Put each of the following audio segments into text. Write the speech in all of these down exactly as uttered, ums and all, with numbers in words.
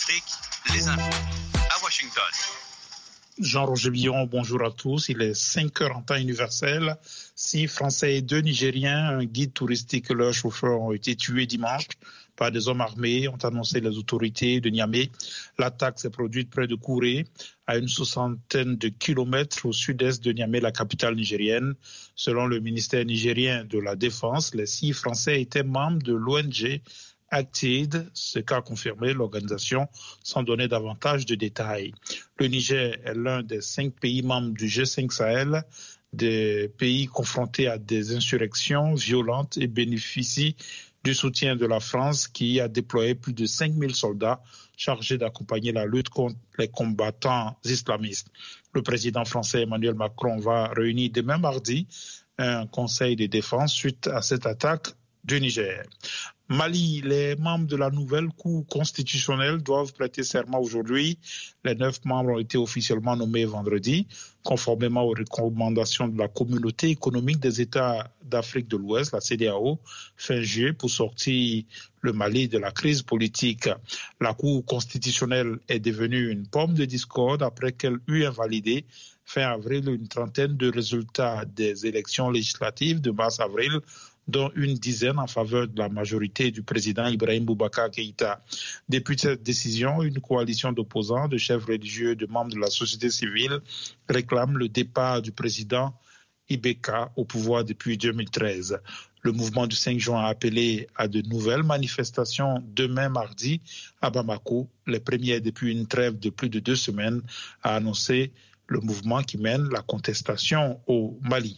Afrique, les infos à Washington. Jean-Roger Billon, bonjour à tous. Il est cinq heures en temps universel. Six Français et deux Nigériens, un guide touristique et leur chauffeur ont été tués dimanche par des hommes armés, ont annoncé les autorités de Niamey. L'attaque s'est produite près de Kouré, à une soixantaine de kilomètres au sud-est de Niamey, la capitale nigérienne. Selon le ministère nigérien de la Défense, les six Français étaient membres de l'O N G Acted, ce qu'a confirmé l'organisation sans donner davantage de détails. Le Niger est l'un des cinq pays membres du G cinq Sahel, des pays confrontés à des insurrections violentes et bénéficie du soutien de la France qui a déployé plus de cinq mille soldats chargés d'accompagner la lutte contre les combattants islamistes. Le président français Emmanuel Macron va réunir demain mardi un conseil de défense suite à cette attaque du Niger. Mali, les membres de la nouvelle Cour constitutionnelle doivent prêter serment aujourd'hui. Les neuf membres ont été officiellement nommés vendredi, conformément aux recommandations de la Communauté économique des États d'Afrique de l'Ouest, la C E D E A O, fin juillet, pour sortir le Mali de la crise politique. La Cour constitutionnelle est devenue une pomme de discorde après qu'elle eut invalidé fin avril une trentaine de résultats des élections législatives de mars-avril, dont une dizaine en faveur de la majorité du président Ibrahim Boubacar Keïta. Depuis cette décision, une coalition d'opposants, de chefs religieux, de membres de la société civile réclame le départ du président Ibeka au pouvoir depuis deux mille treize. Le mouvement du cinq juin a appelé à de nouvelles manifestations demain mardi à Bamako, les premières depuis une trêve de plus de deux semaines, a annoncé le mouvement qui mène la contestation au Mali.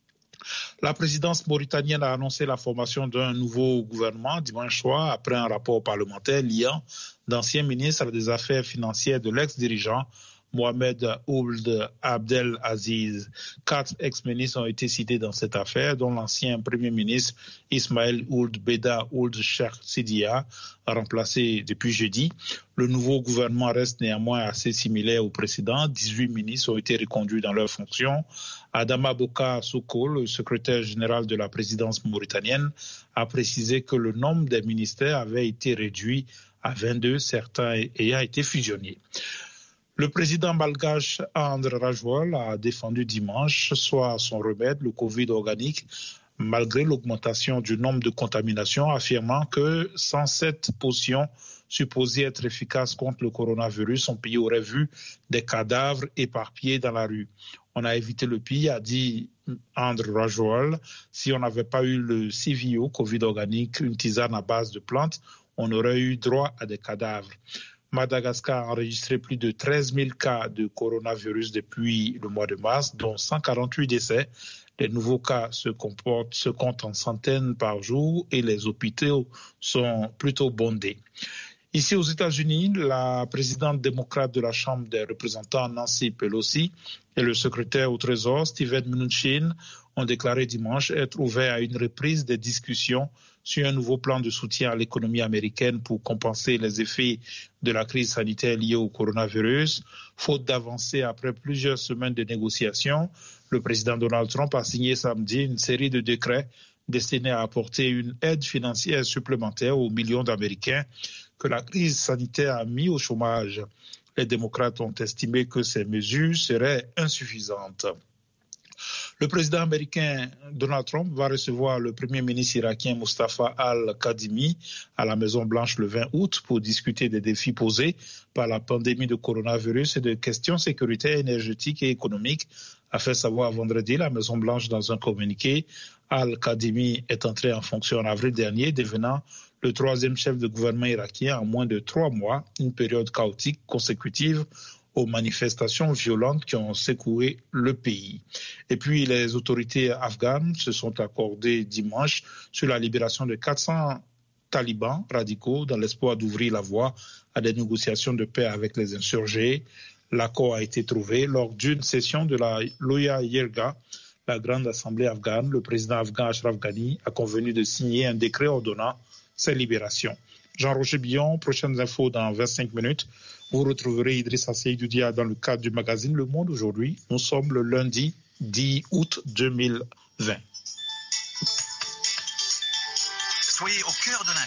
La présidence mauritanienne a annoncé la formation d'un nouveau gouvernement dimanche soir après un rapport parlementaire liant d'anciens ministres des Affaires financières de l'ex-dirigeant Mohamed Ould Abdel Aziz. Quatre ex-ministres ont été cités dans cette affaire, dont l'ancien premier ministre Ismaël Ould Beda Ould Cheikh Sidia, remplacé depuis jeudi. Le nouveau gouvernement reste néanmoins assez similaire au précédent. dix-huit ministres ont été reconduits dans leurs fonctions. Adama Boka Soko, le secrétaire général de la présidence mauritanienne, a précisé que le nombre des ministères avait été réduit à vingt-deux, certains ayant été fusionnés. Le président malgache André Rajwal a défendu dimanche soir son remède, le Covid organique, malgré l'augmentation du nombre de contaminations, affirmant que sans cette potion supposée être efficace contre le coronavirus, son pays aurait vu des cadavres éparpillés dans la rue. On a évité le pire, a dit André Rajwal. Si on n'avait pas eu le C V O, Covid organique, une tisane à base de plantes, on aurait eu droit à des cadavres. Madagascar a enregistré plus de treize mille cas de coronavirus depuis le mois de mars, dont cent quarante-huit décès. Les nouveaux cas se, comportent, se comptent en centaines par jour et les hôpitaux sont plutôt bondés. Ici aux États-Unis, la présidente démocrate de la Chambre des représentants, Nancy Pelosi, et le secrétaire au Trésor, Steven Mnuchin, ont déclaré dimanche être ouverts à une reprise des discussions sur un nouveau plan de soutien à l'économie américaine pour compenser les effets de la crise sanitaire liée au coronavirus. Faute d'avancer après plusieurs semaines de négociations, le président Donald Trump a signé samedi une série de décrets destinés à apporter une aide financière supplémentaire aux millions d'Américains que la crise sanitaire a mis au chômage. Les démocrates ont estimé que ces mesures seraient insuffisantes. Le président américain Donald Trump va recevoir le premier ministre irakien Mustafa al-Kadhimi à la Maison-Blanche le vingt août pour discuter des défis posés par la pandémie de coronavirus et de questions sécuritaires, énergétiques et économiques, a fait savoir vendredi la Maison-Blanche dans un communiqué. Al-Kadhimi est entré en fonction en avril dernier, devenant le troisième chef de gouvernement irakien en moins de trois mois, une période chaotique consécutive aux manifestations violentes qui ont secoué le pays. Et puis, les autorités afghanes se sont accordées dimanche sur la libération de quatre cents talibans radicaux dans l'espoir d'ouvrir la voie à des négociations de paix avec les insurgés. L'accord a été trouvé lors d'une session de la Loya Jirga, la grande assemblée afghane. Le président afghan Ashraf Ghani a convenu de signer un décret ordonnant ces libérations. Jean-Roger Billon, prochaines infos dans vingt-cinq minutes. Vous retrouverez Idrissa Seydou Dia dans le cadre du magazine Le Monde aujourd'hui. Nous sommes le lundi dix août deux mille vingt. Soyez au cœur de l'info.